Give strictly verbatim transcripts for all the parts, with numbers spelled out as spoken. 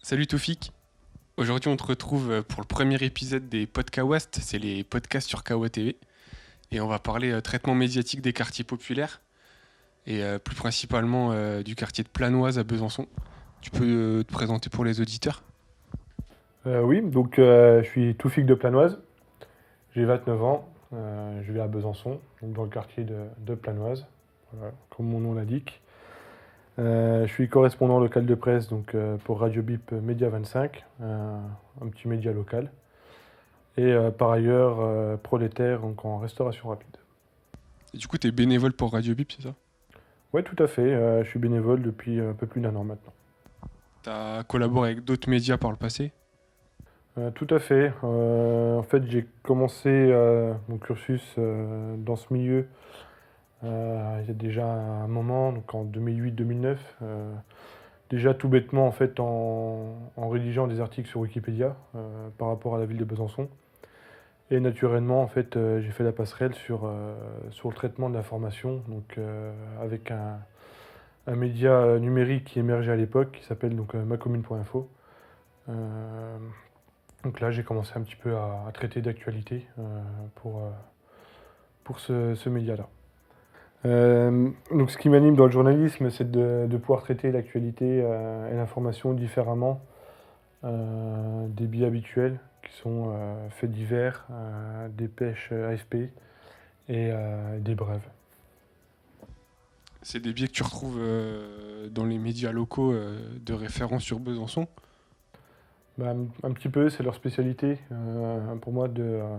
Salut Toufik, aujourd'hui on te retrouve euh, pour le premier épisode des Podcasts, c'est les podcasts sur Kawa T V, et on va parler euh, traitement médiatique des quartiers populaires, et euh, plus principalement euh, du quartier de Planoise à Besançon. Tu peux euh, te présenter pour les auditeurs? Euh, oui, donc euh, je suis Toufik de Planoise, j'ai vingt-neuf ans, euh, je vis à Besançon, donc dans le quartier de, de Planoise, voilà, comme mon nom l'indique. Euh, je suis correspondant local de presse donc, euh, pour Radio Bip Média vingt-cinq, euh, un petit média local, et euh, par ailleurs euh, prolétaire donc en restauration rapide. Et du coup tu es bénévole pour Radio Bip, c'est ça? Oui, tout à fait, euh, je suis bénévole depuis un peu plus d'un an maintenant. Tu as collaboré avec d'autres médias par le passé? Euh, tout à fait. Euh, en fait, j'ai commencé euh, mon cursus euh, dans ce milieu euh, il y a déjà un moment, donc en deux mille huit deux mille neuf. Euh, déjà tout bêtement en fait en, en rédigeant des articles sur Wikipédia euh, par rapport à la ville de Besançon. Et naturellement en fait euh, j'ai fait la passerelle sur, euh, sur le traitement de l'information, donc euh, avec un, un média numérique qui émergeait à l'époque qui s'appelle donc euh, macommune point info. Euh, donc là j'ai commencé un petit peu à, à traiter d'actualité euh, pour, euh, pour ce, ce média-là. Euh, donc ce qui m'anime dans le journalisme, c'est de, de pouvoir traiter l'actualité euh, et l'information différemment euh, des biais habituels, qui sont euh, faits divers, euh, des pêches A F P et euh, des brèves. C'est des biais que tu retrouves euh, dans les médias locaux euh, de référence sur Besançon. Bah, un, un petit peu, c'est leur spécialité euh, pour moi de, euh,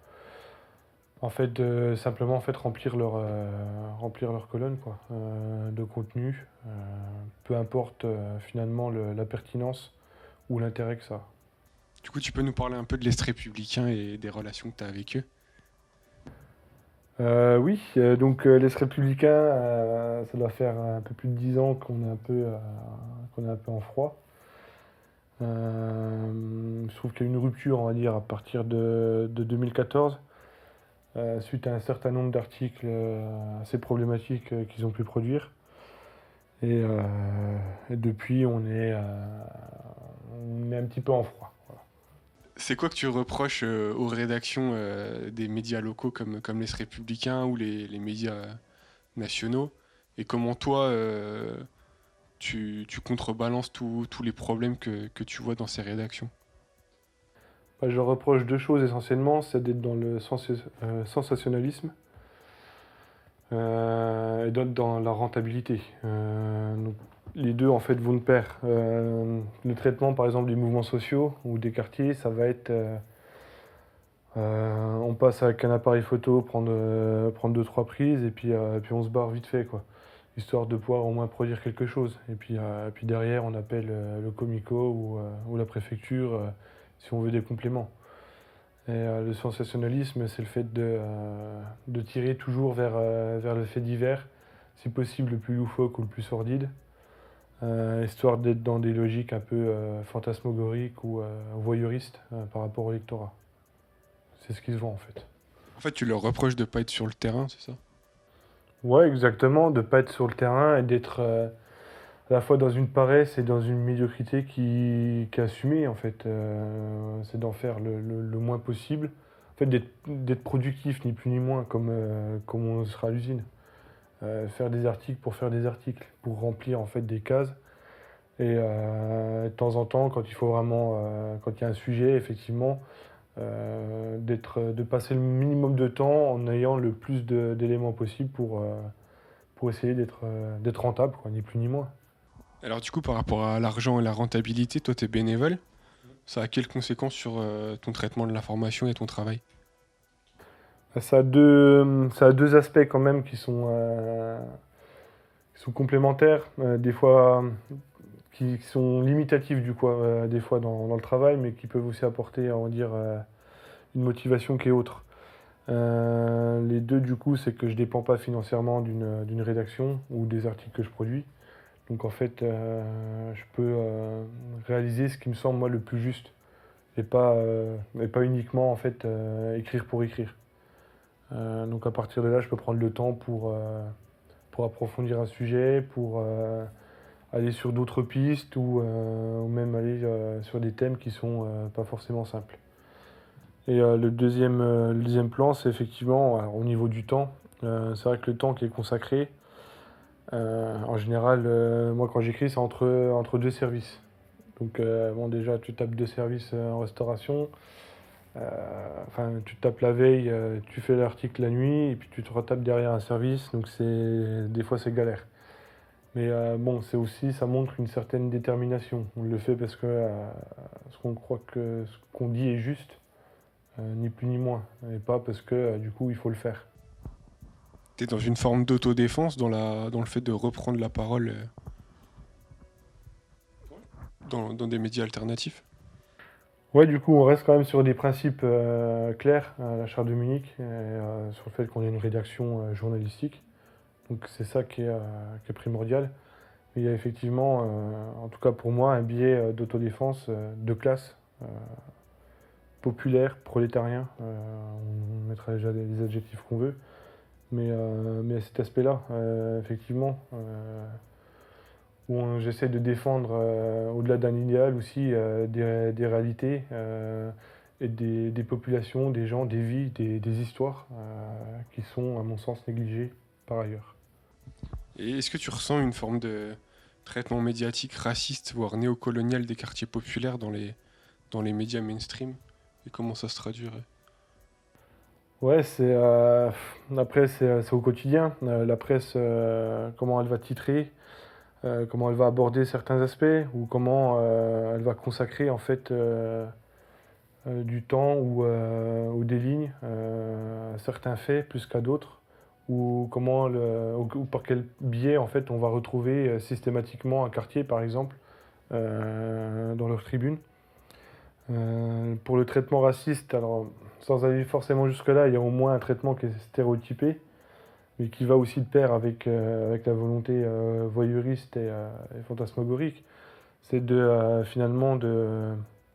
en fait, de simplement en fait, remplir, leur, euh, remplir leur colonne quoi, euh, de contenu, euh, peu importe euh, finalement le- la pertinence ou l'intérêt que ça a. Du coup tu peux nous parler un peu de l'Est républicain et des relations que tu as avec eux? Euh, oui, euh, donc euh, les Républicains, euh, ça doit faire un peu plus de dix ans qu'on est un peu, euh, qu'on est un peu en froid. Euh, je trouve qu'il y a eu une rupture, on va dire, à partir de, de deux mille quatorze, euh, suite à un certain nombre d'articles euh, assez problématiques euh, qu'ils ont pu produire. Et, euh, et depuis, on est, euh, on est un petit peu en froid. Voilà. C'est quoi que tu reproches euh, aux rédactions euh, des médias locaux comme, comme les Républicains ou les, les médias euh, nationaux? Et comment toi, euh, tu, tu contrebalances tous tous les problèmes que, que tu vois dans ces rédactions? Bah, je leur reproche deux choses essentiellement, c'est d'être dans le sens- euh, sensationnalisme euh, et d'autres dans la rentabilité. Euh, donc, les deux en fait vont de pair. Euh, le traitement par exemple des mouvements sociaux ou des quartiers, ça va être euh, euh, on passe avec un appareil photo, prendre, euh, prendre deux trois prises et puis, euh, puis on se barre vite fait quoi. Histoire de pouvoir au moins produire quelque chose. Et puis, euh, puis derrière on appelle euh, le comico ou, euh, ou la préfecture euh, si on veut des compléments. Et euh, le sensationnalisme, c'est le fait de, euh, de tirer toujours vers, euh, vers le fait divers, si possible le plus loufoque ou le plus sordide, euh, histoire d'être dans des logiques un peu euh, fantasmagoriques ou euh, voyeuristes euh, par rapport au lectorat. C'est ce qui se vend en fait. En fait, tu leur reproches de pas être sur le terrain, c'est ça? Ouais, exactement, de ne pas être sur le terrain et d'être euh, à la fois dans une paresse et dans une médiocrité qui, qui est assumée en fait. Euh, c'est d'en faire le, le- le moins possible. En fait, d'être d'être productif, ni plus ni moins, comme, euh, comme on sera à l'usine. Euh, faire des articles pour faire des articles, pour remplir en fait des cases. Et euh, de temps en temps, quand il faut vraiment, euh, quand il y a un sujet, effectivement, euh, d'être, de passer le minimum de temps en ayant le plus de- d'éléments possible pour, euh, pour essayer d'être euh, d'être rentable, quoi, ni plus ni moins. Alors du coup, par rapport à l'argent et la rentabilité, toi, tu es bénévole. Ça a quelles conséquences sur euh, ton traitement de l'information et ton travail? Ça a deux, ça a deux aspects quand même qui sont, euh, qui sont complémentaires, euh, des fois qui, qui sont limitatifs du coup, euh, des fois dans, dans le travail, mais qui peuvent aussi apporter, on va dire, euh, une motivation qui est autre. Euh, les deux du coup, c'est que je ne dépends pas financièrement d'une d'une rédaction ou des articles que je produis. Donc en fait, euh, je peux euh, réaliser ce qui me semble moi le plus juste et pas, euh, et pas uniquement en fait euh, écrire pour écrire. Euh, donc à partir de là, je peux prendre le temps pour, euh, pour approfondir un sujet, pour euh, aller sur d'autres pistes ou, euh, ou même aller euh, sur des thèmes qui sont euh, pas forcément simples. Et euh, le deuxième, euh, le deuxième plan, c'est effectivement alors, au niveau du temps. Euh, c'est vrai que le temps qui est consacré, euh, en général, euh, moi quand j'écris, c'est entre, entre deux services. Donc euh, bon, déjà, tu tapes deux services euh, en restauration. Euh, Enfin, tu tapes la veille, euh, tu fais l'article la nuit, et puis tu te retapes derrière un service. Donc c'est des fois c'est galère. Mais euh, bon, c'est aussi, ça montre une certaine détermination. On le fait parce que euh, ce qu'on croit que ce qu'on dit est juste, euh, ni plus ni moins, et pas parce que euh, du coup il faut le faire. T'es dans une forme d'autodéfense dans, la, dans le fait de reprendre la parole euh, dans, dans des médias alternatifs. Ouais, du coup, on reste quand même sur des principes euh, clairs à la Charte de Munich, et, euh, sur le fait qu'on ait une rédaction euh, journalistique. Donc c'est ça qui est, euh, qui est primordial. Mais il y a effectivement, euh, en tout cas pour moi, un biais euh, d'autodéfense euh, de classe, euh, populaire, prolétarien. Euh, on mettra déjà les, les adjectifs qu'on veut. Mais, euh, mais à cet aspect-là, euh, effectivement, euh, où on- j'essaie de défendre, euh, au-delà d'un idéal aussi, euh, des, des réalités euh, et des, des populations, des gens, des vies, des, des histoires euh, qui sont, à mon sens, négligées par ailleurs. Et est-ce que tu ressens une forme de traitement médiatique raciste, voire néocolonial des quartiers populaires dans les, dans les médias mainstream? Et comment ça se traduirait? Ouais, c'est euh, après c'est euh, c'est au quotidien. Euh, la presse, euh, comment elle va titrer, euh, comment elle va aborder certains aspects, ou comment euh, elle va consacrer en fait euh, euh, du temps ou, euh, ou des lignes euh, à certains faits plus qu'à d'autres, ou comment le, ou, ou par quel biais en fait on va retrouver euh, systématiquement un quartier par exemple euh, dans leur tribune. Euh, pour le traitement raciste, alors sans aller forcément jusque-là, il y a au moins un traitement qui est stéréotypé, mais qui va aussi de pair avec, euh, avec la volonté euh, voyeuriste et, euh, et fantasmagorique. C'est de euh, finalement de,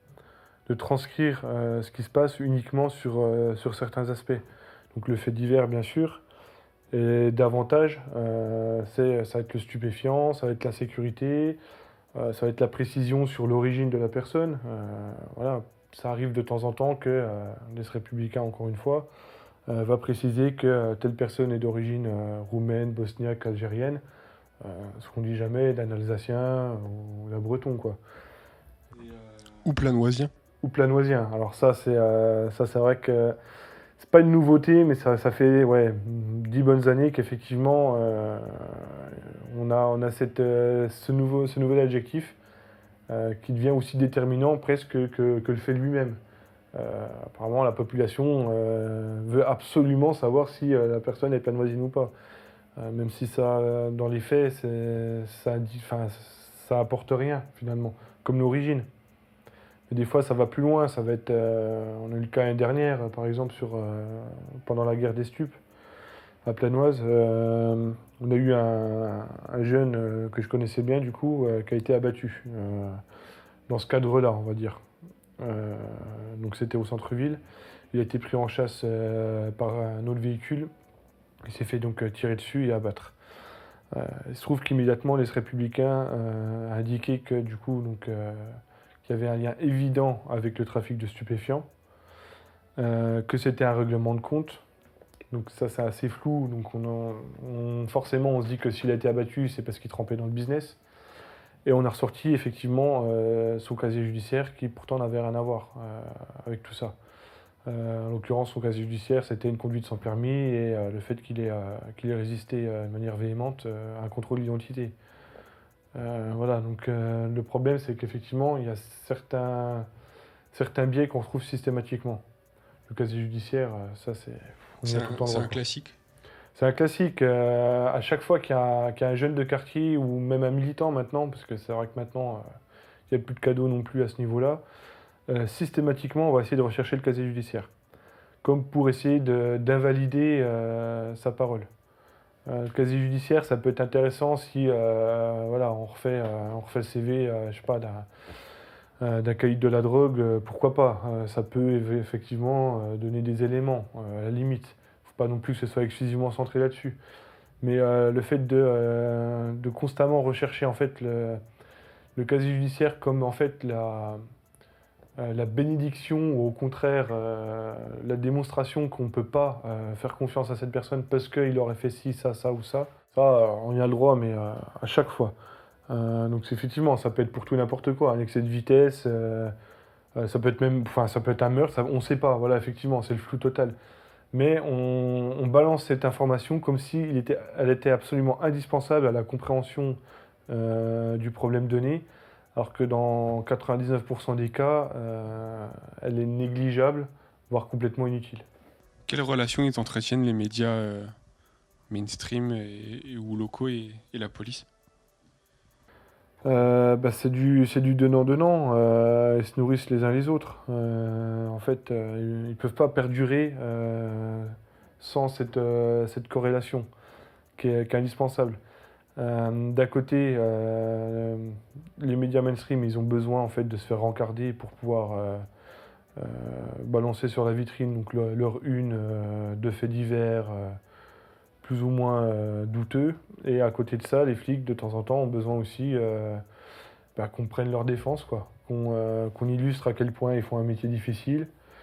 de transcrire euh, ce qui se passe uniquement sur, euh, sur certains aspects. Donc le fait divers, bien sûr, et davantage, euh, c'est, ça va être le stupéfiant, ça va être la sécurité, euh, ça va être la précision sur l'origine de la personne. Euh, voilà, ça arrive de temps en temps que euh, les républicains, encore une fois, euh, va préciser que euh, telle personne est d'origine euh, roumaine, bosniaque, algérienne, euh, ce qu'on dit jamais d'un Alsacien ou d'un Breton, quoi. Et, euh, Ou planoisien? ou planoisien. Alors ça, c'est euh, ça, c'est vrai que c'est pas une nouveauté, mais ça, ça fait ouais, dix bonnes années qu'effectivement euh, on a, on a cette, euh, ce, nouveau, ce nouvel adjectif euh, qui devient aussi déterminant presque que, que le fait lui-même. Euh, apparemment, la population euh, veut absolument savoir si euh, la personne est planoisine ou pas. Euh, même si ça, euh, dans les faits, c'est- ça, dit- enfin, ça apporte rien finalement, comme l'origine. Mais des fois, ça va plus loin. Ça va être, euh, on a eu le cas l'année dernière, par exemple, sur, euh, pendant la guerre des stupes à Planoise. Euh, on a eu un, un jeune euh, que je connaissais bien, du coup, euh, qui a été abattu. Euh, dans ce cadre-là, on va dire. Euh, donc c'était au centre-ville. Il a été pris en chasse euh, par un autre véhicule. Il s'est fait donc euh, tirer dessus et abattre. Euh, il se trouve qu'immédiatement les républicains euh, indiquaient que du coup donc euh, qu'il y avait un lien évident avec le trafic de stupéfiants, euh, que c'était un règlement de compte. Donc ça c'est assez flou. Donc on, en- on- forcément on se dit que s'il a été abattu c'est parce qu'il trempait dans le business. Et on a ressorti effectivement euh, son casier judiciaire qui pourtant n'avait rien à voir euh, avec tout ça. Euh, en l'occurrence, son casier judiciaire, c'était une conduite sans permis et euh, le fait qu'il ait, euh, qu'il ait résisté euh, de manière véhémente euh, à un contrôle d'identité. Euh, voilà, donc euh, le problème, c'est qu'effectivement, il y a certains, certains biais qu'on retrouve systématiquement. Le casier judiciaire, euh, ça, c'est, on y C'est a tout le un, temps le c'est droit, un quoi. classique. C'est un classique. Euh, à chaque fois qu'il y, a, qu'il y a un jeune de quartier ou même un militant maintenant, parce que c'est vrai que maintenant, euh, il n'y a plus de cadeaux non plus à ce niveau-là, euh, systématiquement, on va essayer de rechercher le casier judiciaire, comme pour essayer de- d'invalider euh, sa parole. Euh, le casier judiciaire, ça peut être intéressant si euh, voilà, on, refait, euh, on refait le C V, euh, je sais pas, d'un euh, d'un caïd de la drogue, euh, pourquoi pas. Euh, ça peut eff- effectivement euh, donner des éléments, euh, à la limite. Faut pas non plus que ce soit exclusivement centré là-dessus. Mais euh, le fait de, euh, de constamment rechercher en fait le, le casier judiciaire comme en fait la, euh, la bénédiction ou au contraire euh, la démonstration qu'on ne peut pas euh, faire confiance à cette personne parce qu'il aurait fait ci, ça, ça ou ça, ça euh, on y a le droit, mais euh, à chaque fois. Euh, donc c'est effectivement, ça peut être pour tout et n'importe quoi, un excès de vitesse, euh, euh, ça peut être même, enfin ça peut être un meurtre, ça- on ne sait pas, voilà, effectivement, c'est le flou total. Mais on, on balance cette information comme si il était, elle était absolument indispensable à la compréhension euh, du problème donné, alors que dans quatre-vingt-dix-neuf pour cent des cas, euh, elle est négligeable, voire complètement inutile. Quelles relations ils entretiennent les médias euh, mainstream et, et- ou locaux et, et la police? Euh, bah, c'est du, c'est du donnant-donnant, euh, ils se nourrissent les uns les autres. Euh, en fait, euh, ils ne peuvent pas perdurer euh, sans cette, euh, cette corrélation qui est, qui est indispensable. Euh, d'un côté, euh, les médias mainstream, ils ont besoin en fait de se faire rencarder pour pouvoir euh, euh, balancer sur la vitrine donc le- leur une euh, de faits divers euh, plus ou moins euh, douteux. Et à côté de ça, les flics de temps en temps ont besoin aussi euh, bah, qu'on prenne leur défense, quoi, qu'on euh, qu'on illustre à quel point ils font un métier difficile.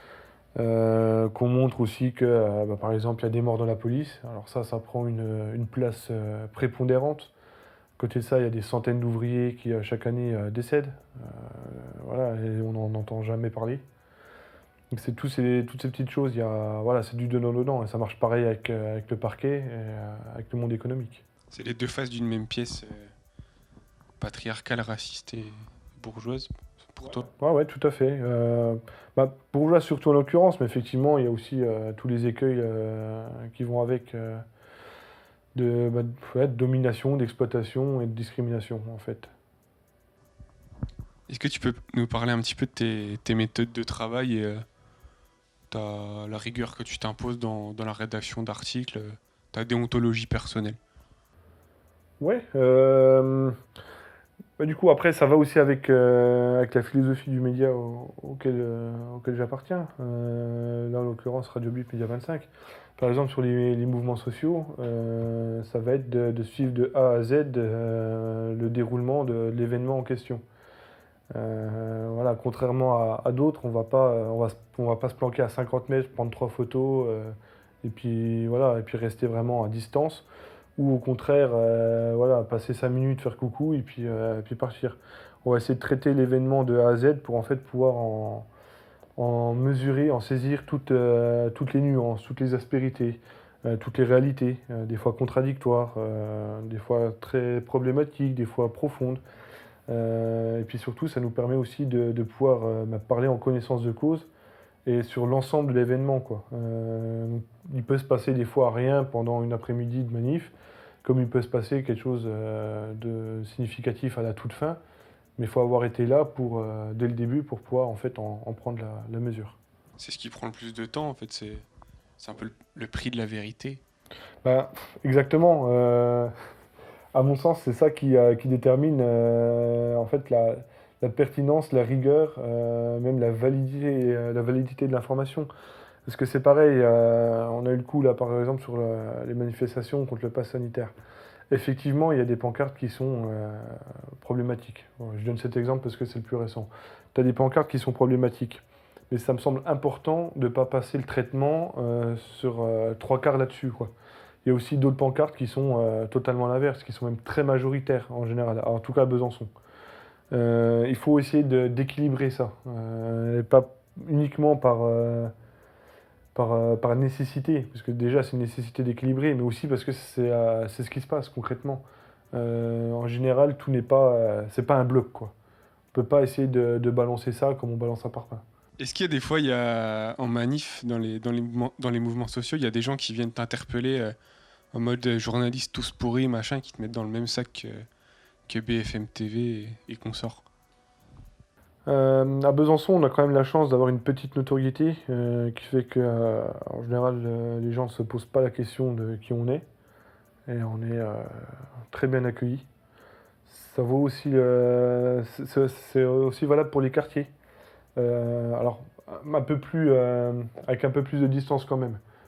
Euh, qu'on montre aussi que, euh, bah, par exemple, il y a des morts dans la police. Alors ça, ça prend une, une place euh, prépondérante. À côté de ça, il y a des centaines d'ouvriers qui, euh, chaque année, euh, décèdent. Euh, voilà, et on n'en entend jamais parler. Donc c'est tous ces- toutes ces petites choses, il y a, voilà, c'est du donnant-donnant. Et ça marche pareil avec, euh, avec le parquet et euh, avec le monde économique. C'est les deux faces d'une même pièce euh, patriarcale, raciste et bourgeoise pour toi. Ouais, ouais, tout à fait. Euh, bah, bourgeois surtout en l'occurrence, mais effectivement, il y a aussi euh, tous les écueils euh, qui vont avec euh, de, bah, de- ouais, de domination, d'exploitation et de discrimination, en fait. Est-ce que tu peux nous parler un petit peu de tes, tes méthodes de travail et euh, ta- la rigueur que tu t'imposes dans, dans la rédaction d'articles, euh, ta déontologie personnelle? Ouais, euh, bah, du coup, après, ça va aussi avec, euh, avec la philosophie du média au- auquel, euh, auquel j'appartiens. Euh, là, en l'occurrence, Radio Bip Média vingt-cinq. Par exemple, sur les, les mouvements sociaux, euh, ça va être de, de suivre de A à Z euh, le déroulement de l'événement en question. Euh, voilà, contrairement à, à d'autres, on va pas, euh, on va, se- on va pas se planquer à cinquante mètres, prendre trois photos, euh, et puis voilà, et puis rester vraiment à distance. Ou au contraire, euh, voilà, passer cinq minutes, faire coucou, et puis, euh, et puis partir. On va essayer de traiter l'événement de A à Z pour en fait pouvoir en, en mesurer, en saisir toutes, euh, toutes les nuances, toutes les aspérités, euh, toutes les réalités, euh, des fois contradictoires, euh, des fois très problématiques, des fois profondes. Euh, et puis surtout, ça nous permet aussi de, de pouvoir euh, bah, parler en connaissance de cause et sur l'ensemble de l'événement, quoi. Euh, il peut se passer des fois rien pendant une après-midi de manif, comme il peut se passer quelque chose euh, de significatif à la toute fin, mais il faut avoir été là pour, euh, dès le début pour pouvoir en fait en, en prendre la, la mesure. C'est ce qui prend le plus de temps, en fait. C'est, c'est un peu le, le prix de la vérité. Ben, exactement. Euh, à mon sens, c'est ça qui, euh, qui détermine euh, en fait la, la pertinence, la rigueur, euh, même la validité, euh, la validité de l'information. Parce que c'est pareil, euh, on a eu le coup là par exemple sur le- les manifestations contre le pass sanitaire. Effectivement, il y a des pancartes qui sont euh, problématiques. Bon, je donne cet exemple parce que c'est le plus récent. Tu as des pancartes qui sont problématiques. Mais ça me semble important de ne pas passer le traitement euh, sur euh, trois quarts là-dessus, quoi. Il y a aussi d'autres pancartes qui sont euh, totalement l'inverse, qui sont même très majoritaires en général, en tout cas à Besançon. Euh, il faut essayer de- d'équilibrer ça, euh, et pas uniquement par, euh, par, euh, par nécessité, parce que déjà c'est une nécessité d'équilibrer, mais aussi parce que c'est euh, c'est ce qui se passe concrètement. Euh, en général, tout n'est pas, euh, c'est pas un bloc, quoi. On peut pas essayer de, de balancer ça comme on balance un parpaing. Est-ce qu'il y a des fois, il y a, en manif, dans les, dans les, mouvements, dans les mouvements sociaux, il y a des gens qui viennent t'interpeller euh, en mode euh, journaliste tous pourris, machin, qui te mettent dans le même sac que, que B F M T V et, et consorts? Euh, à Besançon, on a quand même la chance d'avoir une petite notoriété euh, qui fait que, euh, en général, euh, les gens ne se posent pas la question de qui on est et on est euh, très bien accueillis. Ça vaut aussi, euh, c'est c'est- c'est aussi valable pour les quartiers. Euh, alors, un peu plus, euh, avec un peu plus de distance quand même.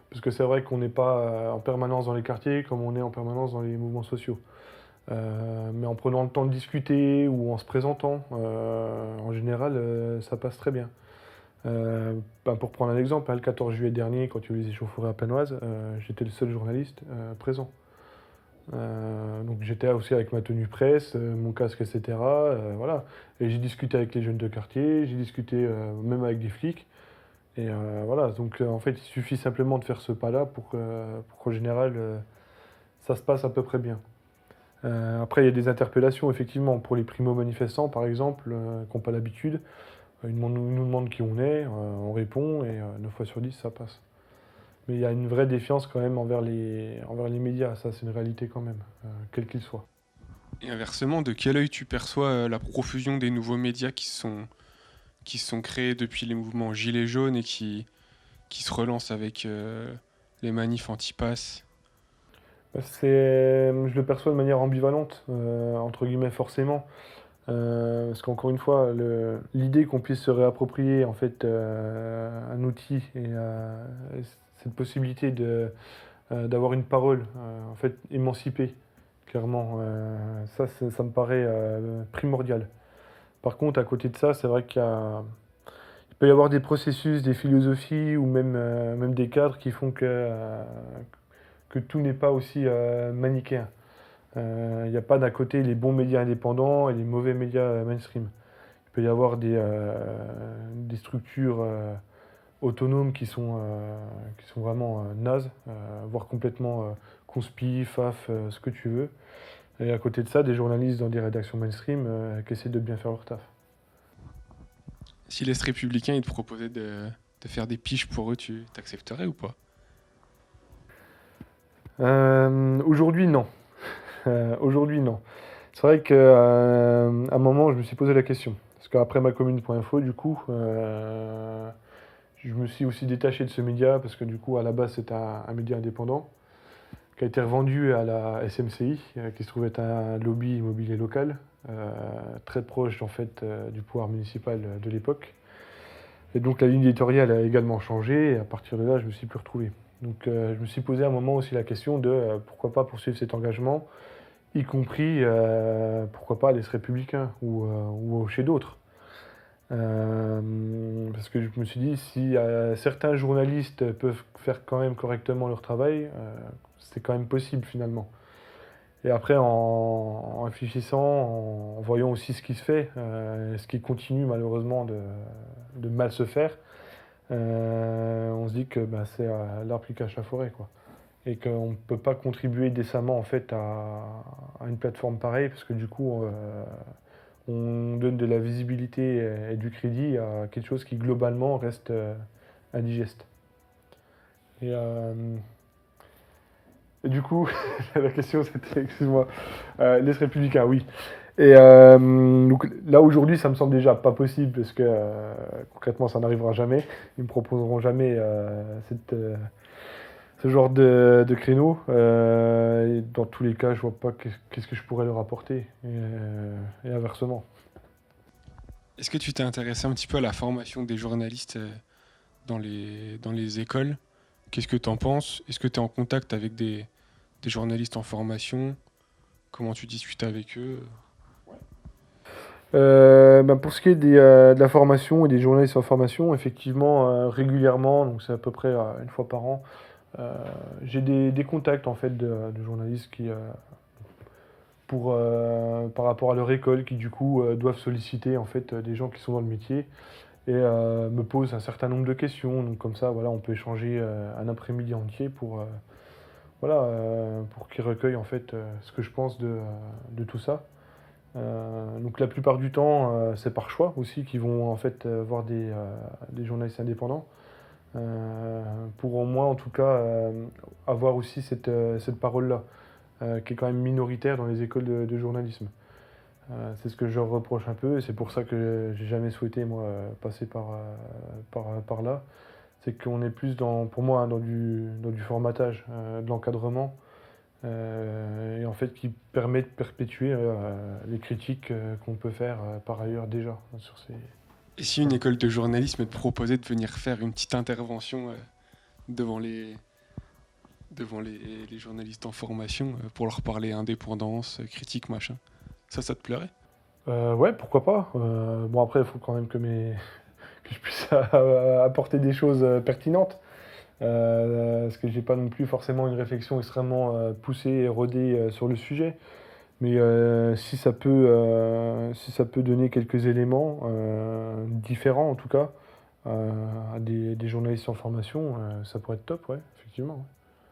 Parce que c'est vrai qu'on n'est pas euh, en permanence dans les quartiers comme on est en permanence dans les mouvements sociaux. Euh, mais en prenant le temps de discuter ou en se présentant, euh, en général, euh, ça passe très bien. Euh, ben, pour prendre un exemple, hein, le quatorze juillet dernier, quand il y a eu les échauffourées à Pennoise, euh, j'étais le seul journaliste euh, présent. Euh, donc j'étais aussi avec ma tenue presse, euh, mon casque, et cetera. Euh, voilà. Et j'ai discuté avec les jeunes de quartier, j'ai discuté euh, même avec des flics. Et euh, voilà, donc euh, en fait, il suffit simplement de faire ce pas-là pour que- pour qu'en général, euh, ça se passe à peu près bien. Euh, après, il y a des interpellations, effectivement, pour les primo-manifestants, par exemple, euh, qui n'ont pas l'habitude. Ils nous, demandent- ils nous demandent qui on est, euh, on répond, et euh, neuf fois sur dix, ça passe. Mais il y a une vraie défiance quand même envers les, envers les médias, ça c'est une réalité quand même, euh, quel qu'il soit. Et inversement, de quel œil tu perçois euh, la profusion des nouveaux médias qui se sont, qui se sont créés depuis les mouvements Gilets jaunes et qui, qui se relancent avec euh, les manifs anti-pass? C'est, je le perçois de manière ambivalente, euh, entre guillemets forcément. Euh, parce qu'encore une fois, le- l'idée qu'on puisse se réapproprier en fait euh, un outil et euh, cette possibilité de, euh, d'avoir une parole euh, en fait émancipée, clairement, euh, ça, c'est- ça me paraît euh, primordial. Par contre, à côté de ça, c'est vrai qu'il y a, il peut y avoir des processus, des philosophies ou même, euh, même des cadres qui font que, euh, que tout n'est pas aussi euh, manichéen. Euh, Il n'y a pas d'un côté les bons médias indépendants et les mauvais médias euh, mainstream. Il peut y avoir des, euh, des structures euh, autonomes qui sont, euh, qui sont vraiment euh, nazes, euh, voire complètement euh, conspi, faf, euh, ce que tu veux. Et à côté de ça, des journalistes dans des rédactions mainstream euh, qui essaient de bien faire leur taf. Si l'Est républicain ils te proposaient de, de faire des piges pour eux, tu t'accepterais ou pas? Euh, aujourd'hui, non. Euh, aujourd'hui, non. C'est vrai qu'à un moment, je me suis posé la question. Parce qu'après ma commune.info, du coup, euh, je me suis aussi détaché de ce média parce que du coup, à la base, c'était un, un média indépendant qui a été revendu à la S M C I, euh, qui se trouve être un lobby immobilier local, euh, très proche en fait euh, du pouvoir municipal euh, de l'époque. Et donc la ligne éditoriale a également changé et à partir de là, je me suis plus retrouvé. Donc euh, je me suis posé à un moment aussi la question de euh, pourquoi pas poursuivre cet engagement, y compris euh, pourquoi pas à l'Est républicain ou, euh, ou chez d'autres. Euh, parce que je me suis dit, si euh, certains journalistes peuvent faire quand même correctement leur travail, euh, c'est quand même possible finalement. Et après, en, en réfléchissant, en, en voyant aussi ce qui se fait, euh, ce qui continue malheureusement de, de mal se faire, euh, on se dit que bah, c'est euh, l'arbre qui cache la forêt, quoi. Et qu'on ne peut pas contribuer décemment en fait à, à une plateforme pareille, parce que du coup, euh, on donne de la visibilité et, et du crédit à quelque chose qui globalement reste euh, indigeste. Et, euh, et du coup, la question c'était, excuse-moi, euh, les républicains, oui. Et euh, donc, là aujourd'hui, ça me semble déjà pas possible parce que euh, concrètement, ça n'arrivera jamais. Ils me proposeront jamais euh, cette, euh, ce genre de, de créneau. Euh, et dans tous les cas, je vois pas qu'est- qu'est-ce que je pourrais leur apporter. Et, euh, et inversement. Est-ce que tu t'es intéressé un petit peu à la formation des journalistes euh, dans les, dans les écoles? Qu'est-ce que tu en penses? Est-ce que tu es en contact avec des, des journalistes en formation? Comment tu discutes avec eux? Euh, ben, pour ce qui est des, euh, de la formation et des journalistes en formation, effectivement, euh, régulièrement, donc c'est à peu près euh, une fois par an, euh, j'ai des, des contacts en fait de, de journalistes qui, euh, pour, euh, par rapport à leur école, qui du coup euh, doivent solliciter en fait euh, des gens qui sont dans le métier et euh, me posent un certain nombre de questions. Donc comme ça, voilà, on peut échanger euh, un après-midi entier pour, euh, voilà, euh, pour qu'ils recueillent en fait euh, ce que je pense de, euh, de tout ça. Euh, donc la plupart du temps, euh, c'est par choix aussi qu'ils vont en fait euh, voir des, euh, des journalistes indépendants. Euh, pour au moins en tout cas euh, avoir aussi cette, euh, cette parole-là, euh, qui est quand même minoritaire dans les écoles de, de journalisme. Euh, c'est ce que je leur reproche un peu, et c'est pour ça que j'ai jamais souhaité moi euh, passer par, euh, par, par là. C'est qu'on est plus dans, pour moi, hein, dans du, dans du formatage, euh, de l'encadrement, euh, et en fait qui permet de perpétuer euh, les critiques euh, qu'on peut faire euh, par ailleurs déjà sur ces. Et si une école de journalisme te proposait de venir faire une petite intervention euh, devant les, devant les, les journalistes en formation euh, pour leur parler indépendance, euh, critique, machin. Ça, ça te plairait? Euh, ouais, pourquoi pas. Euh, bon, après, il faut quand même que, mes... que je puisse euh, apporter des choses euh, pertinentes. Euh, parce que j'ai pas non plus forcément une réflexion extrêmement euh, poussée et rodée euh, sur le sujet. Mais euh, si ça peut, euh, si ça peut donner quelques éléments euh, différents, en tout cas, euh, à des, des journalistes en formation, euh, ça pourrait être top, ouais, effectivement. Ouais.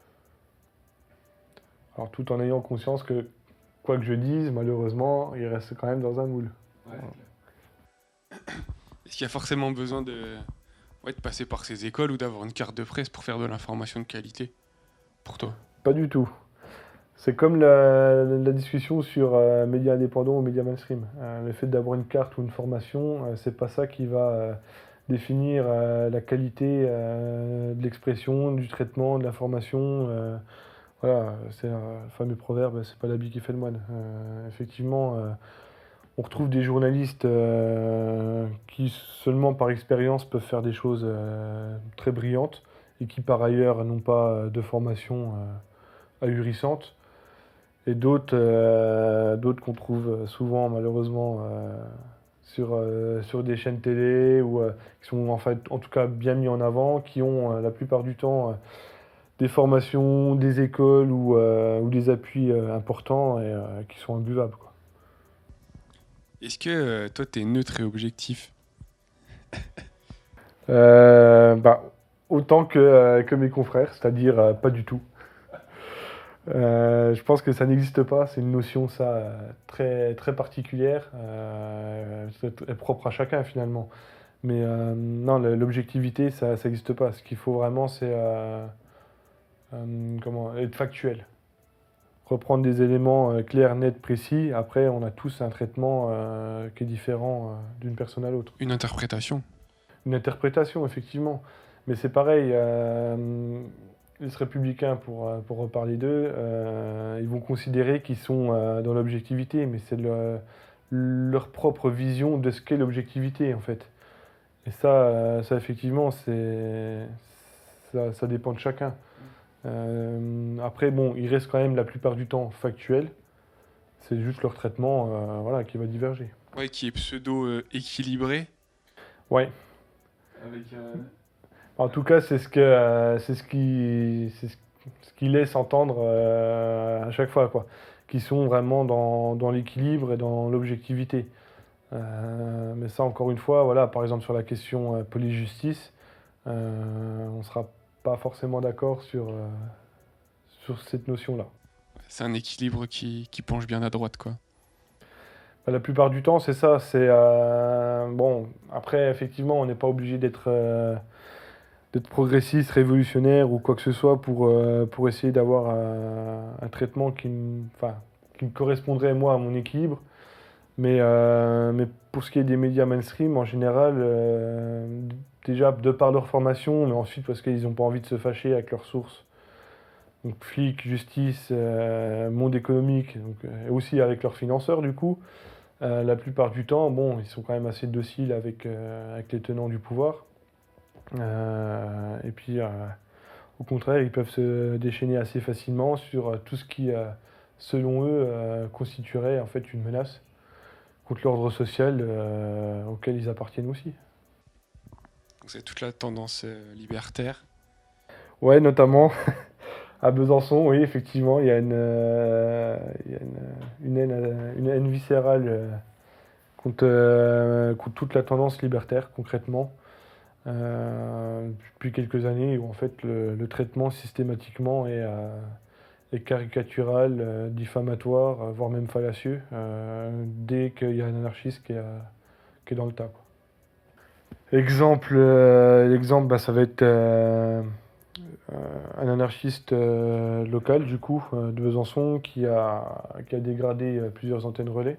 Alors, tout en ayant conscience que, quoi que je dise, malheureusement, il reste quand même dans un moule. Ouais. Est-ce qu'il y a forcément besoin de, ouais, de passer par ces écoles ou d'avoir une carte de presse pour faire de l'information de qualité, pour toi? Pas du tout. C'est comme la, la discussion sur euh, médias indépendants ou médias mainstream. Euh, le fait d'avoir une carte ou une formation, euh, c'est pas ça qui va euh, définir euh, la qualité euh, de l'expression, du traitement, de l'information. Euh, voilà, c'est un fameux proverbe, c'est pas l'habit qui fait le moine. Euh, effectivement, euh, on retrouve des journalistes euh, qui, seulement par expérience, peuvent faire des choses euh, très brillantes et qui, par ailleurs, n'ont pas euh, de formation euh, ahurissante. Et d'autres euh, d'autres qu'on trouve souvent, malheureusement, euh, sur, euh, sur des chaînes télé ou euh, qui sont en fait, en tout cas bien mis en avant, qui ont euh, la plupart du temps euh, des formations, des écoles ou, euh, ou des appuis euh, importants et euh, qui sont imbuvables, quoi. Est-ce que euh, toi, t'es neutre et objectif? Euh, bah, autant que, euh, que mes confrères, c'est-à-dire euh, pas du tout. Euh, je pense que ça n'existe pas, c'est une notion ça euh, très, très particulière, euh, c'est très propre à chacun finalement. Mais euh, non, le- l'objectivité, ça n'existe pas. Ce qu'il faut vraiment, c'est euh, euh, comment, être factuel. Reprendre des éléments euh, clairs, nets, précis. Après, on a tous un traitement euh, qui est différent euh, d'une personne à l'autre. Une interprétation? Une interprétation, effectivement. Mais c'est pareil, euh, les républicains, pour, euh, pour reparler d'eux, euh, ils vont considérer qu'ils sont euh, dans l'objectivité, mais c'est leur, leur propre vision de ce qu'est l'objectivité, en fait. Et ça, euh, ça effectivement, c'est, ça, ça dépend de chacun. Euh, après, bon, ils restent quand même la plupart du temps factuels. C'est juste leur traitement, euh, voilà, qui va diverger. Ouais, qui est pseudo-équilibré. Ouais. Avec un... En tout cas, c'est ce que, euh, c'est ce qui, c'est ce, ce qui laisse entendre euh, à chaque fois, quoi. Qui sont vraiment dans, dans l'équilibre et dans l'objectivité. Euh, mais ça, encore une fois, voilà, par exemple sur la question euh, police-justice, euh, on ne sera pas forcément d'accord sur, euh, sur cette notion-là. C'est un équilibre qui, qui penche bien à droite, quoi. Bah, la plupart du temps, c'est ça. C'est euh, bon. Après, effectivement, on n'est pas obligé d'être euh, d'être progressiste, révolutionnaire ou quoi que ce soit pour, euh, pour essayer d'avoir un, un traitement qui me, enfin, qui me correspondrait, moi, à mon équilibre. Mais, euh, mais pour ce qui est des médias mainstream, en général, euh, déjà de par leur formation, mais ensuite parce qu'ils n'ont pas envie de se fâcher avec leurs sources. Donc flics, justice, euh, monde économique, donc, euh, et aussi avec leurs financeurs, du coup. Euh, la plupart du temps, bon, ils sont quand même assez dociles avec, euh, avec les tenants du pouvoir. Euh, et puis, euh, au contraire, ils peuvent se déchaîner assez facilement sur euh, tout ce qui, euh, selon eux, euh, constituerait en fait une menace contre l'ordre social euh, auquel ils appartiennent aussi. Donc c'est toute la tendance euh, libertaire. Ouais, notamment à Besançon, oui, effectivement, il y a une, euh, il y a une, une haine, euh, une haine viscérale euh, contre, euh, contre toute la tendance libertaire, concrètement. Euh, depuis quelques années où en fait le, le traitement systématiquement est, euh, est caricatural, euh, diffamatoire, euh, voire même fallacieux, euh, dès qu'il y a un anarchiste qui est, euh, qui est dans le tas, quoi. Exemple, euh, l'exemple, bah, ça va être euh, euh, un anarchiste euh, local du coup euh, de Besançon qui a, qui a dégradé euh, plusieurs antennes relais.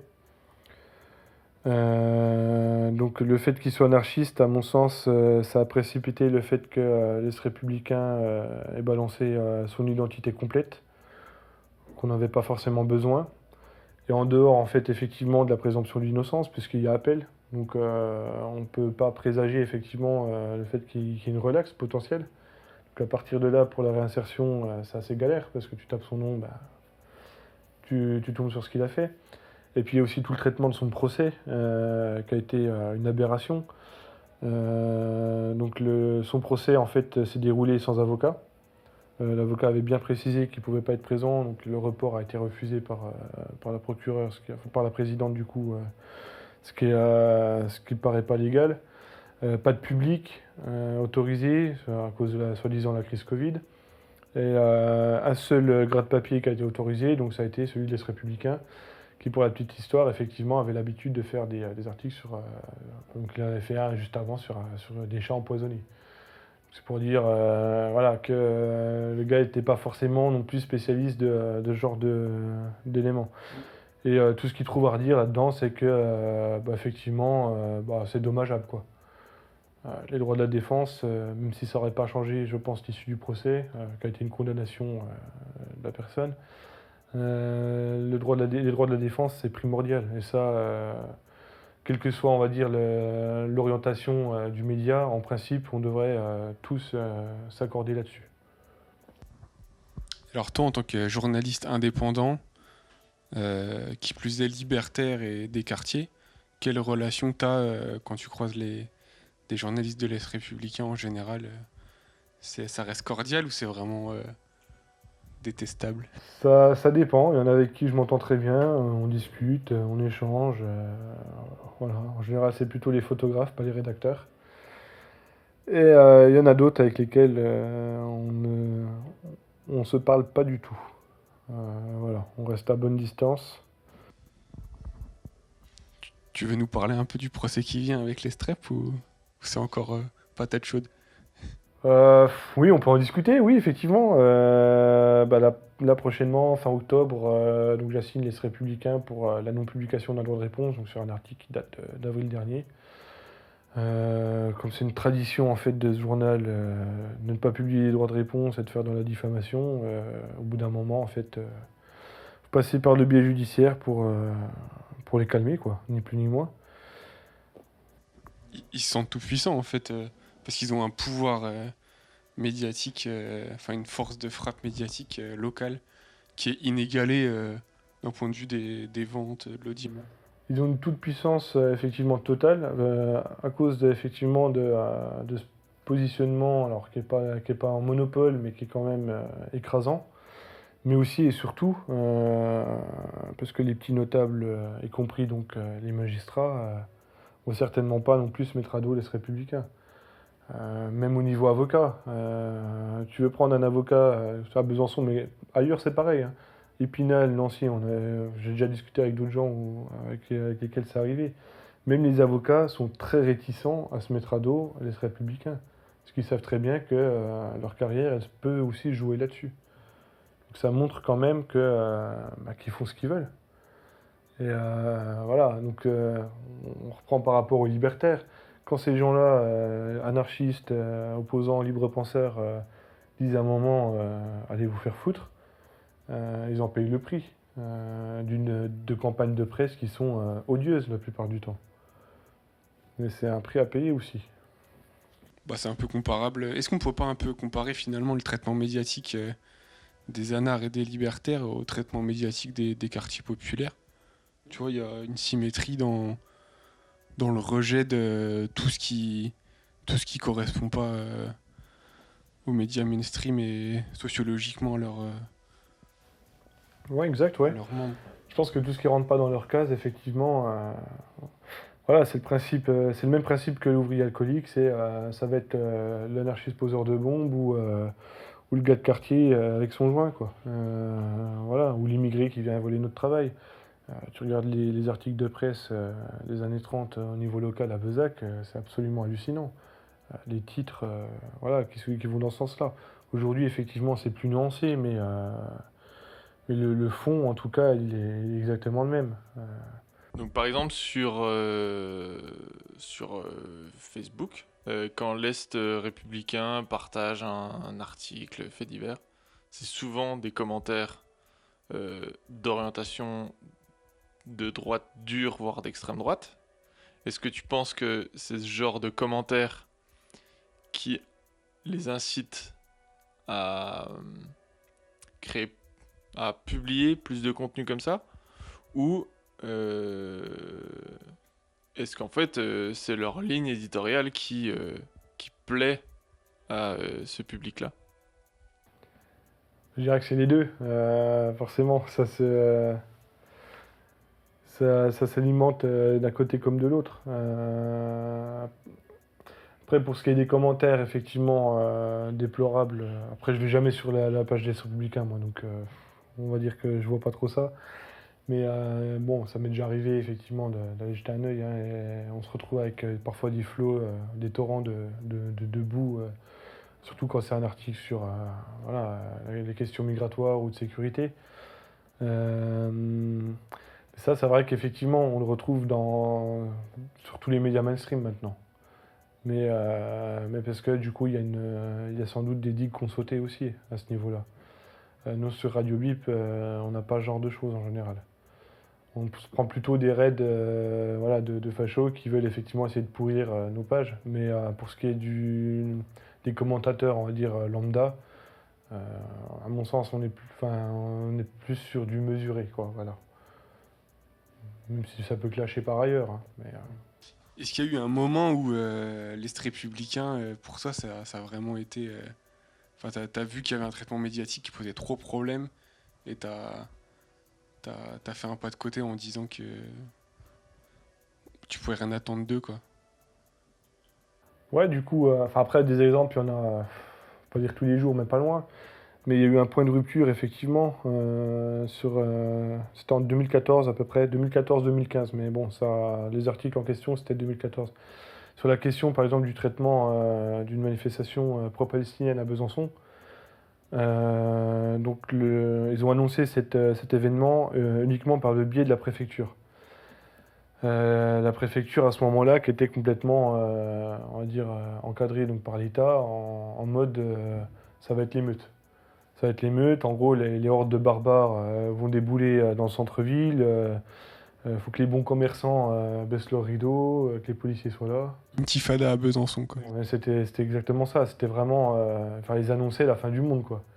Euh, donc le fait qu'il soit anarchiste, à mon sens, euh, ça a précipité le fait que euh, les républicains euh, aient balancé euh, son identité complète, qu'on n'avait pas forcément besoin. Et en dehors, en fait, effectivement, de la présomption d'innocence, puisqu'il y a appel. Donc euh, on ne peut pas présager effectivement euh, le fait qu'il y ait une relaxe potentielle. Donc à partir de là, pour la réinsertion, euh, c'est assez galère, parce que tu tapes son nom, bah, tu, tu tombes sur ce qu'il a fait. Et puis il y a aussi tout le traitement de son procès, euh, qui a été euh, une aberration. Euh, donc le, son procès, en fait, s'est déroulé sans avocat. Euh, l'avocat avait bien précisé qu'il ne pouvait pas être présent, donc le report a été refusé par, euh, par la procureure, ce qui, enfin, par la présidente du coup, euh, ce qui ne ce qui paraît pas légal. Euh, pas de public euh, autorisé à cause de la soi-disant la crise Covid. Et euh, un seul gratte-papier qui a été autorisé, donc ça a été celui de l'Est républicain, qui pour la petite histoire, effectivement, avait l'habitude de faire des, des articles sur... Euh, donc il en avait fait un juste avant sur, sur des chats empoisonnés. C'est pour dire euh, voilà, que euh, le gars n'était pas forcément non plus spécialiste de, de ce genre de, d'éléments. Et euh, tout ce qu'il trouve à redire là-dedans, c'est que euh, bah, effectivement, euh, bah, c'est dommageable, quoi. Euh, les droits de la défense, euh, même si ça n'aurait pas changé, je pense, l'issue du procès, euh, qui a été une condamnation euh, de la personne, euh, le droit de la dé- les droits de la défense, c'est primordial. Et ça, euh, quelle que soit, on va dire, le- l'orientation euh, du média, en principe, on devrait euh, tous euh, s'accorder là-dessus. Alors toi, en tant que journaliste indépendant, euh, qui plus est libertaire et des quartiers, quelle relation tu as quand tu croises les, des journalistes de l'Est républicain en général euh, c'est, ça reste cordial ou c'est vraiment euh, détestable? Ça, ça dépend. Il y en a avec qui je m'entends très bien, euh, on discute, euh, on échange. euh, voilà. En général, c'est plutôt les photographes, pas les rédacteurs. Et euh, il y en a d'autres avec lesquels euh, on ne on se parle pas du tout. Euh, voilà, on reste à bonne distance. Tu veux nous parler un peu du procès qui vient avec les Streps ou, ou c'est encore euh, patate chaude? Euh, oui, on peut en discuter, oui, effectivement. Euh, bah, là, là, prochainement, fin octobre, euh, donc j'assigne les Républicains pour euh, la non-publication d'un droit de réponse, donc sur un article qui date euh, d'avril dernier. Euh, comme c'est une tradition en fait de ce journal euh, de ne pas publier les droits de réponse et de faire dans la diffamation, euh, au bout d'un moment, en fait, euh, faut passer par le biais judiciaire pour, euh, pour les calmer, quoi, ni plus ni moins. Ils, ils se sentent tout puissants en fait, euh, parce qu'ils ont un pouvoir euh, médiatique, euh, enfin une force de frappe médiatique euh, locale qui est inégalée euh, d'un point de vue des, des ventes, de l'audimat. Ils ont une toute-puissance euh, effectivement totale euh, à cause de, effectivement de, euh, de ce positionnement, alors qui n'est pas, qui est pas un monopole, mais qui est quand même euh, écrasant. Mais aussi et surtout, euh, parce que les petits notables, euh, y compris donc euh, les magistrats, euh, vont certainement pas non plus se mettre à dos les républicains. Euh, même au niveau avocat. Euh, tu veux prendre un avocat euh, à Besançon, mais ailleurs c'est pareil, hein. Épinal, Nancy, on a- j'ai déjà discuté avec d'autres gens où- avec, avec lesquels c'est arrivé. Même les avocats sont très réticents à se mettre à dos les républicains. Parce qu'ils savent très bien que euh, leur carrière, elle peut aussi jouer là-dessus. Donc ça montre quand même que, euh, bah, qu'ils font ce qu'ils veulent. Et euh, voilà, donc euh, on reprend par rapport aux libertaires. Quand ces gens-là, euh, anarchistes, euh, opposants, libres penseurs, euh, disent à un moment euh, allez vous faire foutre, euh, ils en payent le prix euh, d'une, de campagnes de presse qui sont euh, odieuses la plupart du temps. Mais c'est un prix à payer aussi. Bah, c'est un peu comparable. Est-ce qu'on peut pas un peu comparer finalement le traitement médiatique euh, des anards et des libertaires au traitement médiatique des, des quartiers populaires? Tu vois, il y a une symétrie dans, dans le rejet de tout ce qui tout ce qui correspond pas euh, aux médias mainstream et sociologiquement à leur, euh, Ouais, exact, à ouais. leurs membres. Je pense que tout ce qui rentre pas dans leur case, effectivement, euh, voilà, c'est le principe, euh, c'est le même principe que l'ouvrier alcoolique, c'est euh, ça va être euh, l'anarchiste poseur de bombes ou, euh, ou le gars de quartier euh, avec son joint, quoi. Euh, voilà, ou l'immigré qui vient voler notre travail. Euh, tu regardes les, les articles de presse euh, des années trente euh, au niveau local à Bezac, euh, c'est absolument hallucinant. Euh, les titres, euh, voilà, qui, qui vont dans ce sens-là. Aujourd'hui, effectivement, c'est plus nuancé, mais, euh, mais le, le fond, en tout cas, il est, il est exactement le même. Euh, Donc par exemple sur, euh, sur euh, Facebook, euh, quand l'Est euh, républicain partage un, un article fait divers, c'est souvent des commentaires euh, d'orientation de droite dure, voire d'extrême droite. Est-ce que tu penses que c'est ce genre de commentaires qui les incite à euh, créer, à publier plus de contenu comme ça, ou euh, est-ce qu'en fait euh, c'est leur ligne éditoriale qui, euh, qui plaît à euh, ce public-là? Je dirais que c'est les deux. Euh, forcément, ça se, ça, ça s'alimente euh, d'un côté comme de l'autre. Euh, après, pour ce qui est des commentaires, effectivement, euh, déplorables. euh, Après, je vais jamais sur la, la page des Républicains, moi, donc euh, on va dire que je vois pas trop ça. Mais euh, bon, ça m'est déjà arrivé, effectivement, de- d'aller jeter un œil, hein, et on se retrouve avec euh, parfois des flots, euh, des torrents de, de, de, de boue, euh, surtout quand c'est un article sur euh, voilà, euh, les questions migratoires ou de sécurité. Euh, Ça, c'est vrai qu'effectivement, on le retrouve dans, sur tous les médias mainstream maintenant. Mais, euh, mais parce que du coup, il y a, une, euh, il y a sans doute des digues qui ont sauté aussi à ce niveau-là. Euh, nous, sur Radio Bip, euh, on n'a pas ce genre de choses en général. On se prend plutôt des raids euh, voilà, de, de fachos qui veulent effectivement essayer de pourrir euh, nos pages. Mais euh, pour ce qui est du, des commentateurs, on va dire euh, lambda, euh, à mon sens, on est, plus, enfin, on est plus sur du mesuré, quoi, voilà. Même si ça peut clasher par ailleurs, hein, mais, euh, Est-ce qu'il y a eu un moment où euh, l'Est républicain, euh, pour toi, ça, ça a vraiment été. euh, Enfin, t'as, t'as vu qu'il y avait un traitement médiatique qui posait trop de problèmes et t'as, t'as, t'as fait un pas de côté en disant que tu pouvais rien attendre d'eux, quoi. Ouais, du coup, euh, enfin après, des exemples, il y en a, euh, pas dire tous les jours, mais pas loin. Mais il y a eu un point de rupture, effectivement, euh, sur, euh, c'était en deux mille quatorze à peu près, deux mille quatorze deux mille quinze, mais bon, ça, les articles en question, c'était deux mille quatorze. Sur la question, par exemple, du traitement euh, d'une manifestation euh, pro-palestinienne à Besançon, euh, donc le- ils ont annoncé cet, euh, cet événement euh, uniquement par le biais de la préfecture. Euh, la préfecture à ce moment-là qui était complètement, euh, on va dire, euh, encadrée donc, par l'État en, en mode euh, ça va être l'émeute. Ça va être l'émeute. En gros, les, les hordes de barbares euh, vont débouler euh, dans le centre-ville. Il faut que les bons commerçants euh, baissent leurs rideaux, euh, que les policiers soient là. Une tifada à Besançon, quoi. Ouais, c'était, c'était exactement ça. C'était vraiment. Euh, enfin, ils annonçaient la fin du monde, quoi.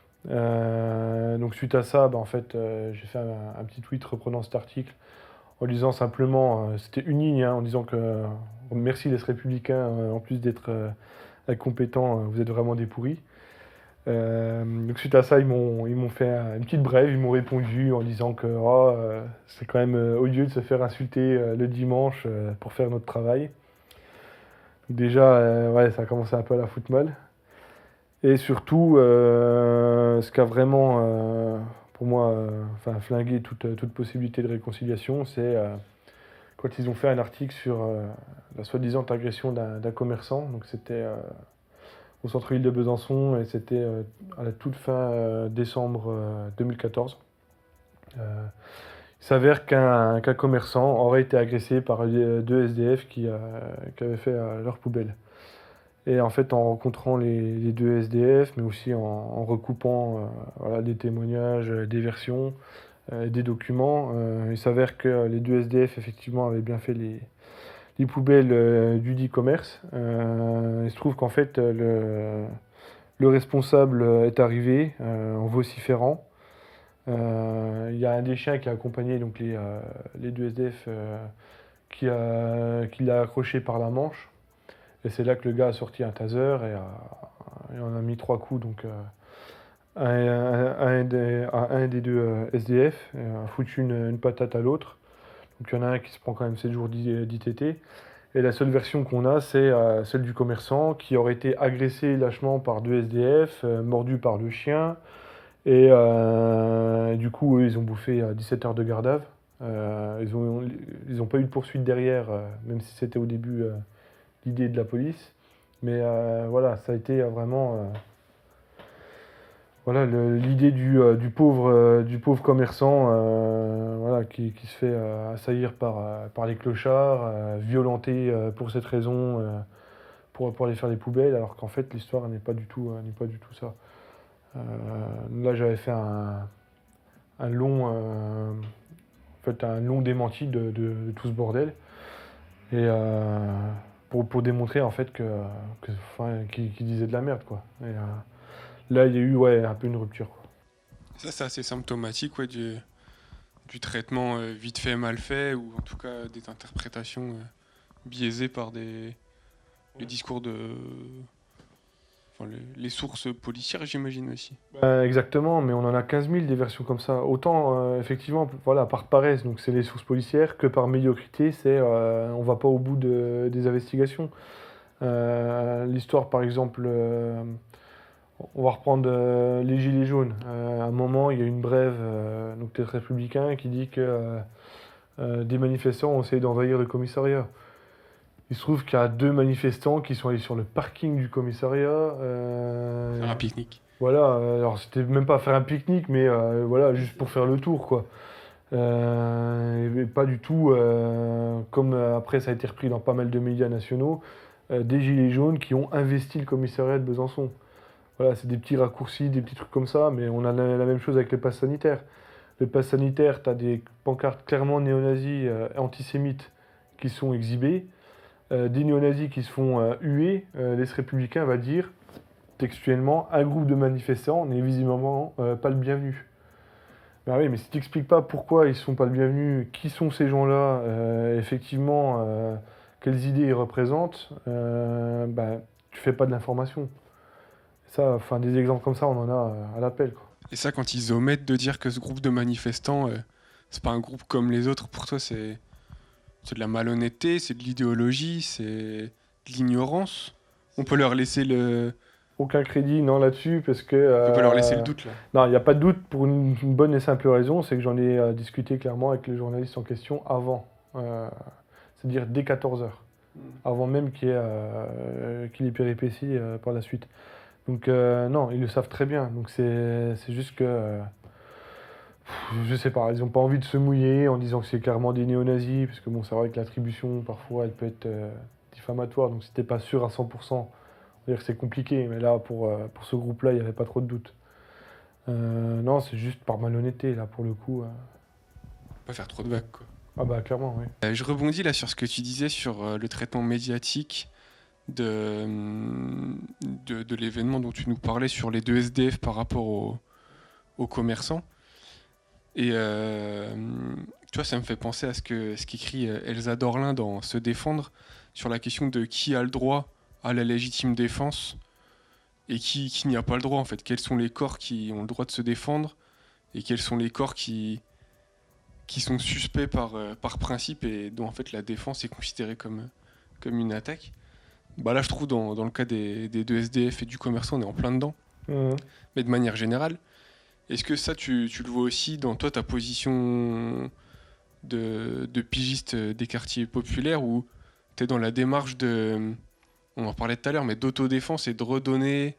Euh, donc, suite à ça, bah, en fait, euh, j'ai fait un, un petit tweet reprenant cet article en disant simplement, euh, c'était une ligne, hein, en disant que euh, merci les Républicains, euh, en plus d'être euh, incompétents, euh, vous êtes vraiment des pourris. Euh, donc suite à ça, ils m'ont ils m'ont fait un- une petite brève, ils m'ont répondu en disant que oh, euh, c'est quand même euh, odieux de se faire insulter euh, le dimanche euh, pour faire notre travail. Donc déjà, euh, ouais, ça a commencé un peu à la foutre mal. Et surtout, euh, ce qui a vraiment, euh, pour moi, euh, enfin, flingué toute, toute possibilité de réconciliation, c'est euh, quand ils ont fait un article sur euh, la soi-disant agression d'un d'un commerçant. Donc c'était euh, au centre-ville de Besançon et c'était euh, à la toute fin euh, décembre euh, deux mille quatorze. Euh, il s'avère qu'un qu'un commerçant aurait été agressé par les- deux S D F qui, euh, qui avaient fait euh, leur poubelle. Et en fait, en rencontrant les, les deux S D F, mais aussi en, en recoupant euh, voilà, des témoignages, euh, des versions, euh, des documents, euh, il s'avère que les deux S D F, effectivement, avaient bien fait les, les poubelles euh, du dit commerce. Euh, il se trouve qu'en fait, euh, le, le responsable euh, est arrivé euh, en vociférant. Euh, Il y a un des chiens qui a accompagné donc, les, euh, les deux S D F euh, qui, a- qui l'a accroché par la manche. Et c'est là que le gars a sorti un taser et, a- et on a mis trois coups donc, euh, à, un, à un des, à un des deux euh, S D F, et a foutu une, une patate à l'autre. Donc il y en a un qui se prend quand même sept jours d'I T T. Et la seule version qu'on a, c'est euh, celle du commerçant qui aurait été agressé lâchement par deux S D F, euh, mordu par le chien. Et euh, du coup, eux, ils ont bouffé euh, dix-sept heures de garde à vue. Euh, ils n'ont ils ont pas eu de poursuite derrière, euh, même si c'était au début euh, l'idée de la police. Mais euh, voilà, ça a été euh, vraiment euh, voilà, le- l'idée du, euh, du pauvre, euh, du pauvre commerçant euh, voilà, qui, qui se fait euh, assaillir par, euh, par les clochards, euh, violenté euh, pour cette raison, euh, pour, pour aller faire les poubelles, alors qu'en fait l'histoire n'est pas du tout, euh, n'est pas du tout ça. Euh, Là j'avais fait un, un long, euh, en fait, un long démenti de, de- de tout ce bordel. Et euh, pour, pour démontrer en fait que, que enfin, qu'il qu'il disait de la merde quoi. Et, euh, là, il y a eu ouais, un peu une rupture, quoi. Ça, c'est assez symptomatique ouais, du, du traitement euh, vite fait, mal fait, ou en tout cas des interprétations euh, biaisées par des, les discours de. Enfin, les, les sources policières, j'imagine aussi. Euh, exactement, mais on en a quinze mille des versions comme ça. Autant, euh, effectivement, voilà, par paresse, donc c'est les sources policières, que par médiocrité, c'est euh, on va pas au bout de- des investigations. Euh, l'histoire, par exemple, euh, on va reprendre euh, les Gilets jaunes. Euh, à un moment, il y a une brève, euh, donc des républicains, qui dit que euh, euh, des manifestants ont essayé d'envahir le commissariat. Il se trouve qu'il y a deux manifestants qui sont allés sur le parking du commissariat. euh, Faire un pique-nique. voilà, euh, alors c'était même pas faire un pique-nique, mais euh, voilà, juste pour faire le tour, quoi. Euh, et pas du tout, euh, comme euh, après ça a été repris dans pas mal de médias nationaux, euh, des gilets jaunes qui ont investi le commissariat de Besançon. Voilà, c'est des petits raccourcis, des petits trucs comme ça, mais on a la, la même chose avec les passes sanitaires. Le pass sanitaire, tu as des pancartes clairement néo-nazis, euh, antisémites qui sont exhibées, euh, des néo-nazis qui se font euh, huer. Euh, l'Est républicain va dire textuellement, un groupe de manifestants n'est visiblement euh, pas le bienvenu. Ben oui, mais si tu n'expliques pas pourquoi ils ne sont pas le bienvenu, qui sont ces gens-là, euh, effectivement, euh, quelles idées ils représentent, euh, ben, tu fais pas de l'information. Ça, enfin, des exemples comme ça, on en a euh, à l'appel, quoi. Et ça, quand ils omettent de dire que ce groupe de manifestants, euh, c'est pas un groupe comme les autres, pour toi, c'est, c'est de la malhonnêteté, c'est de l'idéologie, c'est de l'ignorance. On peut leur laisser le, Aucun crédit, non, là-dessus, parce que... on peut leur laisser le euh, doute là. Non, il n'y a pas de doute pour une, une bonne et simple raison, c'est que j'en ai euh, discuté clairement avec les journalistes en question avant, euh, c'est-à-dire dès quatorze heures, avant même qu'il y ait, euh, qu'il y ait péripéties euh, par la suite. Donc euh, non, ils le savent très bien, donc c'est c'est juste que, euh, pff, je sais pas, ils n'ont pas envie de se mouiller en disant que c'est clairement des néo-nazis, parce que bon, c'est vrai que l'attribution, parfois, elle peut être euh, diffamatoire, donc si t'es pas sûr à cent pour cent, on va dire que c'est compliqué, mais là, pour, euh, pour ce groupe-là, il n'y avait pas trop de doute. Euh, non, c'est juste par malhonnêteté, là, pour le coup. euh. Pas faire trop de vagues, quoi. Ah bah, clairement, oui. Euh, je rebondis là sur ce que tu disais sur euh, le traitement médiatique de, hum, de, de l'événement dont tu nous parlais sur les deux S D F par rapport aux, aux commerçants. Et euh, tu vois, ça me fait penser à ce que ce qu'écrit euh, Elsa Dorlin dans Se défendre sur la question de qui a le droit à la légitime défense et qui, qui n'y a pas le droit en fait. Quels sont les corps qui ont le droit de se défendre et quels sont les corps qui, qui sont suspects par, euh, par principe et dont en fait la défense est considérée comme, comme une attaque. Bah là, je trouve dans, dans le cas des, des deux S D F et du commerçant, on est en plein dedans. Mhm. Mais de manière générale, est-ce que ça, tu, tu le vois aussi dans toi, ta position de, de pigiste des quartiers populaires où tu es dans la démarche de, on en parlait tout à l'heure, mais d'autodéfense et de redonner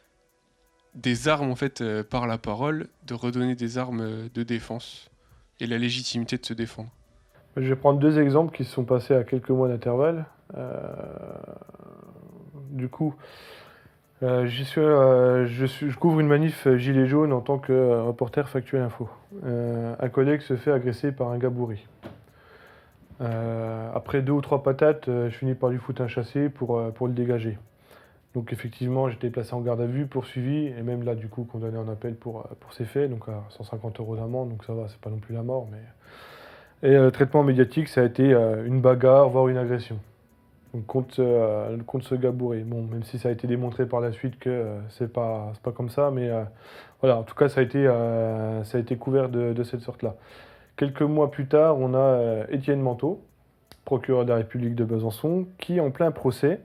des armes en fait euh, par la parole, de redonner des armes euh, de défense et la légitimité de se défendre. Je vais prendre deux exemples qui se sont passés à quelques mois d'intervalle. Euh, du coup, euh, j'y suis, euh, je, suis- je couvre une manif euh, gilet jaune en tant que euh, reporter Factuel Info. Euh, un collègue se fait agresser par un gars bourré. Euh, après deux ou trois patates, euh, je finis par lui foutre un chassé pour, euh, pour le dégager. Donc effectivement, j'étais placé en garde à vue, poursuivi, et même là, du coup, condamné en appel pour, euh, pour ces faits, donc à cent cinquante euros d'amende, donc ça va, c'est pas non plus la mort, mais... Et le traitement médiatique, ça a été euh, une bagarre, voire une agression. Donc contre, euh, contre ce gars bourré. Bon, même si ça a été démontré par la suite que euh, c'est pas, c'est pas comme ça, mais euh, voilà, en tout cas, ça a été, euh, ça a été couvert de, de cette sorte-là. Quelques mois plus tard, on a euh, Étienne Manteau, procureur de la République de Besançon, qui, en plein procès,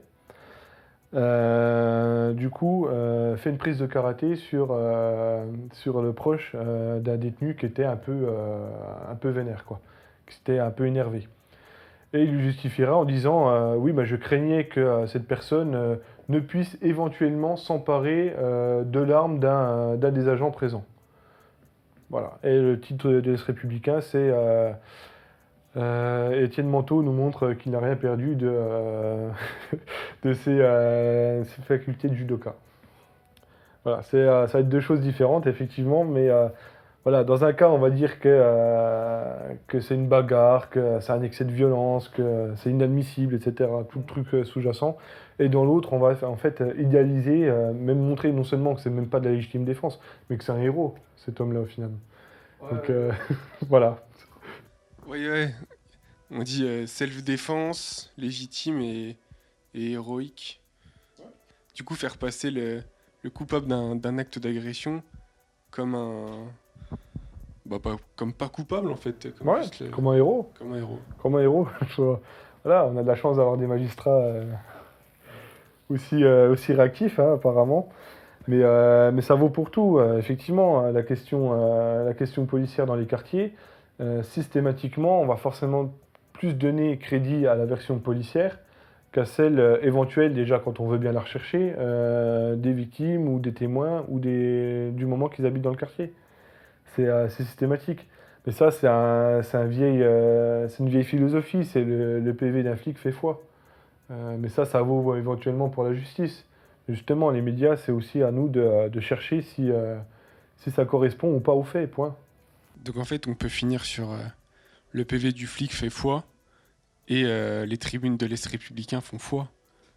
euh, du coup, euh, fait une prise de karaté sur, euh, sur le proche euh, d'un détenu qui était un peu, euh, un peu vénère, quoi, qui s'était un peu énervé. Et il lui justifiera en disant euh, oui, bah, je craignais que euh, cette personne euh, ne puisse éventuellement s'emparer euh, de l'arme d'un d'un des agents présents. Voilà. Et le titre de ce républicain, c'est euh, euh, Étienne Manteau nous montre qu'il n'a rien perdu de, euh, de ses, euh, ses facultés de judoka. Voilà, c'est, euh, ça va être deux choses différentes, effectivement, mais euh, voilà, dans un cas, on va dire que, euh, que c'est une bagarre, que c'est un excès de violence, que c'est inadmissible, et cetera. Tout le truc euh, sous-jacent. Et dans l'autre, on va en fait euh, idéaliser, euh, même montrer non seulement que c'est même pas de la légitime défense, mais que c'est un héros, cet homme-là, au final. Ouais, Donc ouais. euh, voilà. Ouais, ouais. On dit euh, self-défense, légitime et, et héroïque. Du coup, faire passer le, le coupable d'un d'un acte d'agression comme un. Bah, pas, comme pas coupable en fait. Comme, Ouais, juste le- comme un héros. comme un héros. Comme un héros. Faut- Voilà, on a de la chance d'avoir des magistrats euh, aussi, euh, aussi réactifs, hein, apparemment. Mais, euh, mais ça vaut pour tout. Euh, effectivement, hein, la question, euh, la question policière dans les quartiers, euh, systématiquement, on va forcément plus donner crédit à la version policière qu'à celle euh, éventuelle, déjà quand on veut bien la rechercher, euh, des victimes ou des témoins ou des, du moment qu'ils habitent dans le quartier. C'est euh, c'est systématique. Mais ça, c'est un, c'est un vieil, euh, c'est une vieille philosophie. C'est le, le P V d'un flic fait foi. Euh, mais ça, ça vaut éventuellement pour la justice. Justement, les médias, c'est aussi à nous de, de chercher si, euh, si ça correspond ou pas aux faits, point. Donc en fait, on peut finir sur euh, le P V du flic fait foi et euh, les tribunes de l'Est républicain font foi.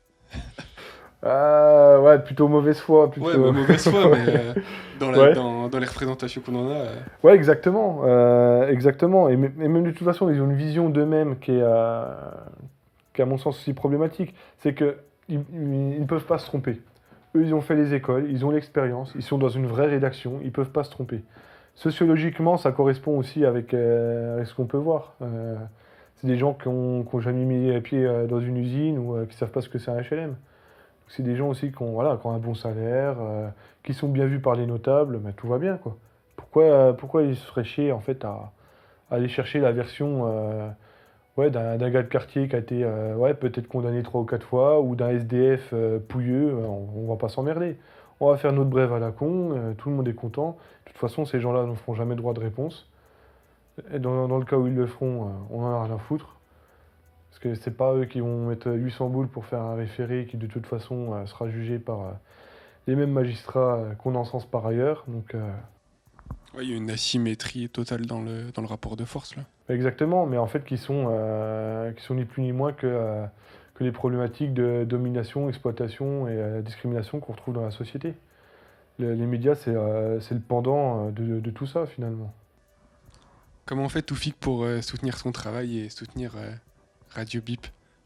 Ah, ouais, plutôt mauvaise foi. Plutôt... Ouais, bah, mauvaise foi, mais euh, dans, la, Ouais. dans, dans les représentations qu'on en a. euh, Ouais, exactement. euh, exactement. Et, m- et même de toute façon, ils ont une vision d'eux-mêmes qui est, euh, qui est, à mon sens, aussi problématique. C'est qu'ils ils, ils ne peuvent pas se tromper. Eux, ils ont fait les écoles, ils ont l'expérience, ils sont dans une vraie rédaction, ils ne peuvent pas se tromper. Sociologiquement, ça correspond aussi avec, euh, avec ce qu'on peut voir. Euh, c'est des gens qui n'ont jamais mis les pieds euh, dans une usine ou euh, qui ne savent pas ce que c'est un H L M. C'est des gens aussi qui ont, voilà, qui ont un bon salaire, euh, qui sont bien vus par les notables, mais tout va bien, quoi. Pourquoi, euh, pourquoi ils se feraient chier, en fait, à, à aller chercher la version euh, ouais, d'un d'un gars de quartier qui a été euh, ouais, peut-être condamné trois ou quatre fois, ou d'un S D F euh, pouilleux, euh, on, on va pas s'emmerder. On va faire notre brève à la con, euh, tout le monde est content. De toute façon, ces gens-là ne feront jamais droit de réponse. Et dans, dans le cas où ils le feront, euh, on en a rien à foutre. Parce que c'est pas eux qui vont mettre huit cents boules pour faire un référé qui de toute façon euh, sera jugé par euh, les mêmes magistrats euh, qu'on encense par ailleurs. Donc euh, Ouais, il y a une asymétrie totale dans le, dans le rapport de force là. exactement, mais en fait qui sont, euh, qui sont ni plus ni moins que, euh, que les problématiques de domination, exploitation et euh, discrimination qu'on retrouve dans la société. Le- les médias, c'est euh, c'est le pendant euh, de, de tout ça finalement. Comment on fait Toufik pour euh, soutenir son travail et soutenir euh, Radio Bip?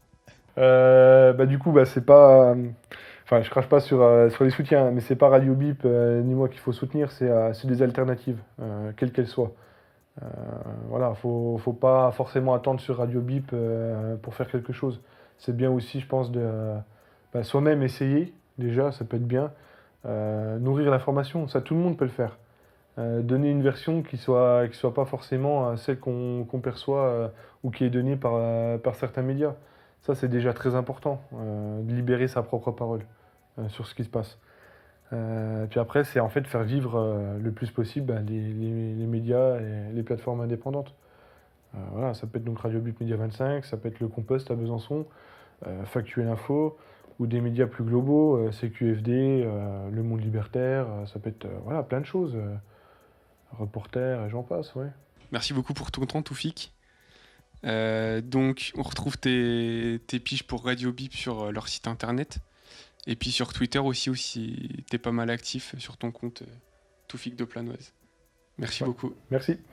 Euh, bah, du coup, bah, c'est pas. euh, Enfin, je crache pas sur, euh, sur les soutiens, mais c'est pas Radio Bip euh, ni moi qu'il faut soutenir, c'est euh, c'est des alternatives, euh, quelles qu'elles soient. Euh, voilà, faut, faut pas forcément attendre sur Radio Bip euh, pour faire quelque chose. C'est bien aussi, je pense, de euh, bah, soi-même essayer, déjà, ça peut être bien. Euh, nourrir l'information, ça tout le monde peut le faire. Euh, donner une version qui soit, qui soit pas forcément euh, celle qu'on qu'on perçoit euh, ou qui est donnée par, euh, par certains médias. Ça, c'est déjà très important, euh, de libérer sa propre parole euh, sur ce qui se passe. Euh, puis après, c'est en fait faire vivre euh, le plus possible bah, les, les- les médias et les plateformes indépendantes. Euh, voilà, ça peut être donc Radio Bip Média vingt-cinq, ça peut être Le Compost à Besançon, euh, Factuel Info, ou des médias plus globaux, euh, C Q F D, euh, Le Monde Libertaire, euh, ça peut être euh, voilà, plein de choses. euh, Reporter, et j'en passe, ouais. Merci beaucoup pour ton temps Toufik. Euh, donc on retrouve tes, tes piges pour Radio Bip sur euh, leur site internet. Et puis sur Twitter aussi, aussi t'es pas mal actif sur ton compte euh, Toufik de Planoise. Merci Ouais. beaucoup. Merci.